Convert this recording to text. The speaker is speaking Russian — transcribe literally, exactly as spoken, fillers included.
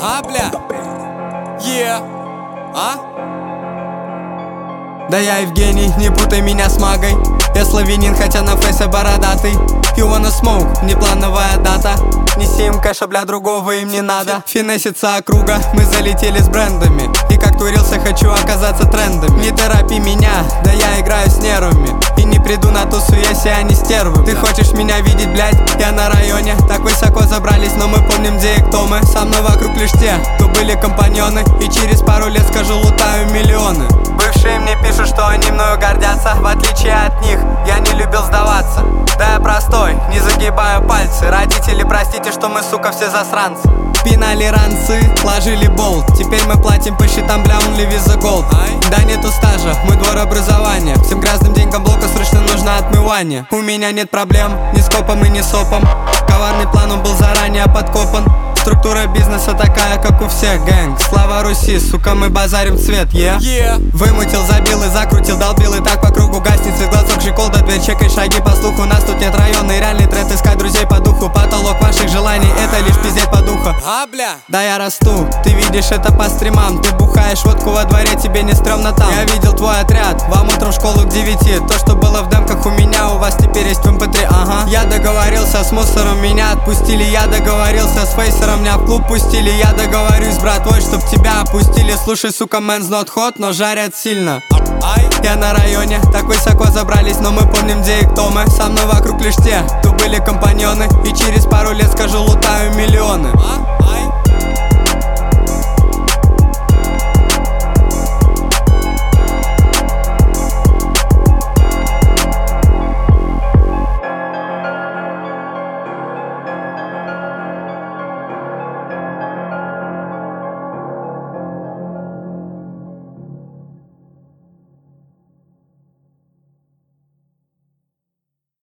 А, бля? Е, а? Да я Евгений, не путай меня с магой. Я славянин, хотя на фейсе бородатый. You wanna smoke, неплановая дата. Неси им кэша, бля, другого им не надо. Финесится округа, мы залетели с брендами. И как турился, хочу оказаться трендом. Не торопи меня, да я играю с нервами. И не приду на тусу, если они стервы. Ты хочешь меня видеть, блядь, я на районе. Так высоко забрались, но мы помним, где и кто мы. Со мной вокруг лишь те, кто были компаньоны. И через пару лет скажу, лутаю миллионы. Бывшие мне пишут, что они мною гордятся. В отличие от них, я не любил сдаваться. Да я простой, не загибаю пальцы. Родители, простите, что мы, сука, все засранцы. Пинали ранцы, ложили болт. Теперь мы платим по счетам, бля, only with the gold. Да нету стажа, мой двор образования. Всем грязным деньгам блока срочно нужно отмывание. У меня нет проблем, ни с копом и ни с опом. Коварный план, он был заранее подкопан. Структура бизнеса такая, как у всех, гэнг. Слава Руси, сука, мы базарим цвет, е yeah. yeah. Вымутил, забил и закрутил, долбил и так по кругу гаснет свет. Глазок Жиколда, дверь, чекай шаги по слуху. У нас тут нет района, реальный тренд, искать друзей по духу. Потолок ваших желаний, это лишь пиздец по духу. А, бля? Да я расту, ты видишь это по стримам. Ты бухаешь водку во дворе, тебе не стрёмно там. Я видел твой отряд, вам утром в школу к девяти. То, что было в демках у меня, у вас теперь есть в эм пэ три, ага. Я договорился с мусором, меня отпустили. Я договорился с фейсером, меня в клуб пустили. Я договорюсь с братвой, чтоб тебя опустили. Слушай, сука, man's not hot, но жарят сильно. Ай. Я на районе, так высоко забрались, но мы помним, где и кто мы. Со мной вокруг лишь те, кто были компаньоны. И через пару лет скажу, лутаю миллионы. А, ай.